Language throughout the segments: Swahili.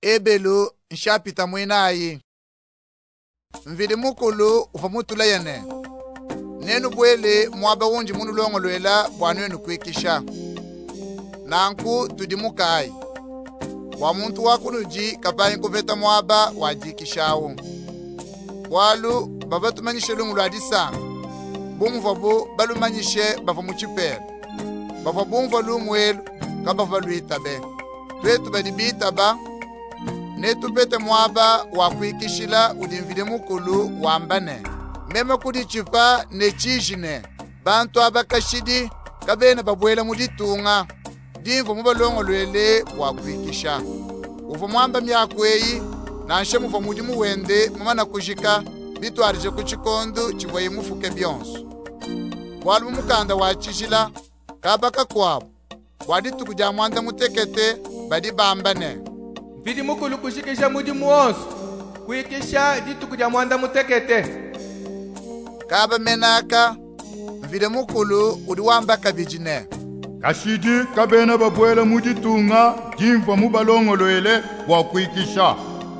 ebelu nshapita mwinayi mvili mukulu ufa mutula yene nenu bwele mwaba wunji munu longolwela bwanu yenu kwikisha nanku tudimukai wa muntu wakunuji kapayi nkuveta mwaba wajikishawo bwalu babatumanyishe lungu lwa disanga bumva bu balumanyishe bava muchipela bava bumva lumwelu kabava luitabe twetu badibitaba netupete mwaba wakwikishila udimvile mukulu wambane mema kudi chipa nechijine bantu abakashidi kabena babwela muditunga dimvo mubalongolwele wakwikisha uvo mwamba myakweyi nanshe muva mudi muwende mumana kujika bitwarije kuchikondo chibwaye mufuke byonso bwalu mukanda wachishila kabaka kwabo bwadituku ja mwanda mutekete badi bambane mvili mukulu kushikisha mudi muonso kwikisha dituku ja mwanda mutekete kaba menaka mvile mukulu udi wamba kabijine kashidi kabena babwela muditunga dimva mubalongolwele wakwikisha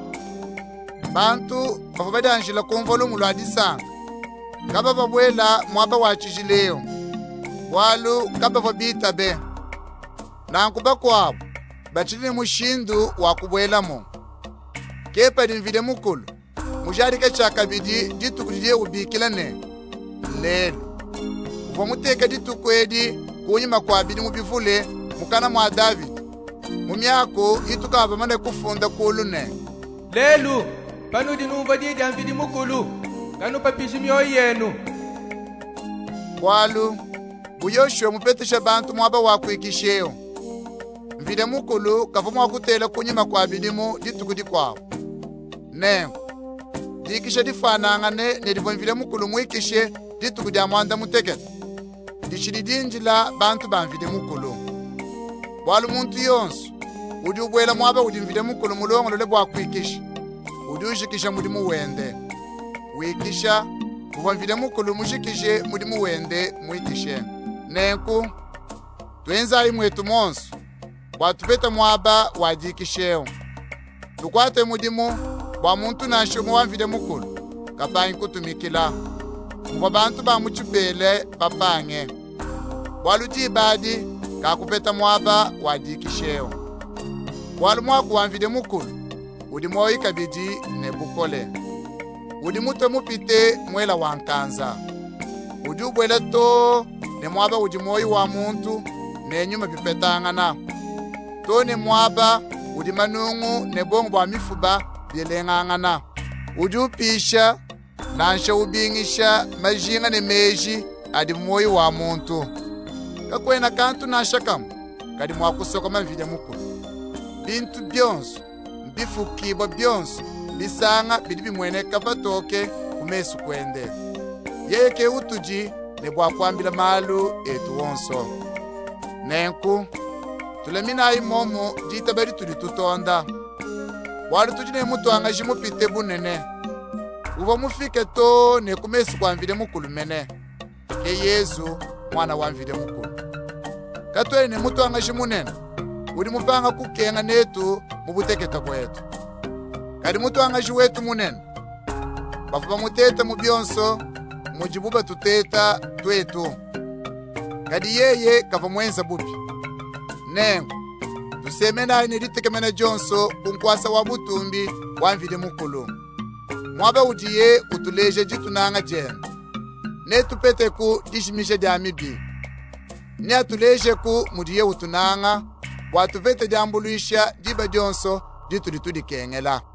bantu bava badanjila kumva lumu lwa disanga kaba babwela mwaba wachijileyo bwalu kaba babitabe nankuba kwabo bachili mushindu wakubwelamo kepa dimvile mukulu mujarike chakabidi dituku diye ubikilane lelo uva muteka dituku edi kunyima kwa bidi mubivule mukana mwa David mumyako itukaba mane kufunda kulune lelu panu dinumva didi mvili mukulu kanu papishi myoyo yenu bwalu buyoshwe mupetesha bantu mwaba wakwikisheyo mvile mukulu kavu mwakutela kunyima kwa bidimu dituku dikwawo nengo dikishe difanangane nedivo mvile mukulu mwikishe dituku dia mwanda mutekete dishili dinjila bantu bamvile mukulu bwalu muntu yonso udi ubwela mwaba udi mvile mukulu mulongolole bwakwikisha udi ushikisha mudi muwende wikisha uva mvile mukulu mushikishe mudi muwende mwikishe nenku twenzayi mwetu monso bwatupeta mwaba wajikisheyo tukwate mudimu bwa muntu nashomo wamvile mukulu kapanyi kutumikila mwa bantu ba muchipele bapange bwalu jibadi kakupeta mwaba wajikisheyo bwalu mwaku wamvile mukulu udi moyi kabidi ne bukole udi muto mupite mwela wankanza udi ubwele to ne mwaba udi moyi wa muntu ne nyuma pipetangana to ne mwaba udi manungu ne bongo bwa mifuba byelengangana udi upisha nanshe ubingisha majinga ne meji adi moyi wa muntu kakwena kantu nashakamu kadi mwakusokoma mvile mukulu bintu byonso mbifukibwa byonso bisanga bidi bimweneka batoke kumesu kwende yeke utuji ne bwakwambila malu etu wonso nenku tuleminayi momo jitabari tuli tutonda wali tuji ne mutwanga jimupite bunene uva mufike to ne kumesu kwamvile mukulu mene ke Yesu mwana wamvile mukulu katwele ne mutwanga jimunene udi mupanga kukenga netu mubuteketa kwetu kadi mutwanga jiwetu munene bafu bamuteta mubyonso mujibuba tuteta twetu kadi yeye kava mwenza bubi nengo tusemenayi nelitekemena jonso kunkwasa wa butumbi wamvile mukulu mwaba udiye utuleje jitunanga jena netupeteku dishimishe dia mibi ni atulejeku mudiye utunanga watuvete diambuluisha diba jonso ditulitudi kengela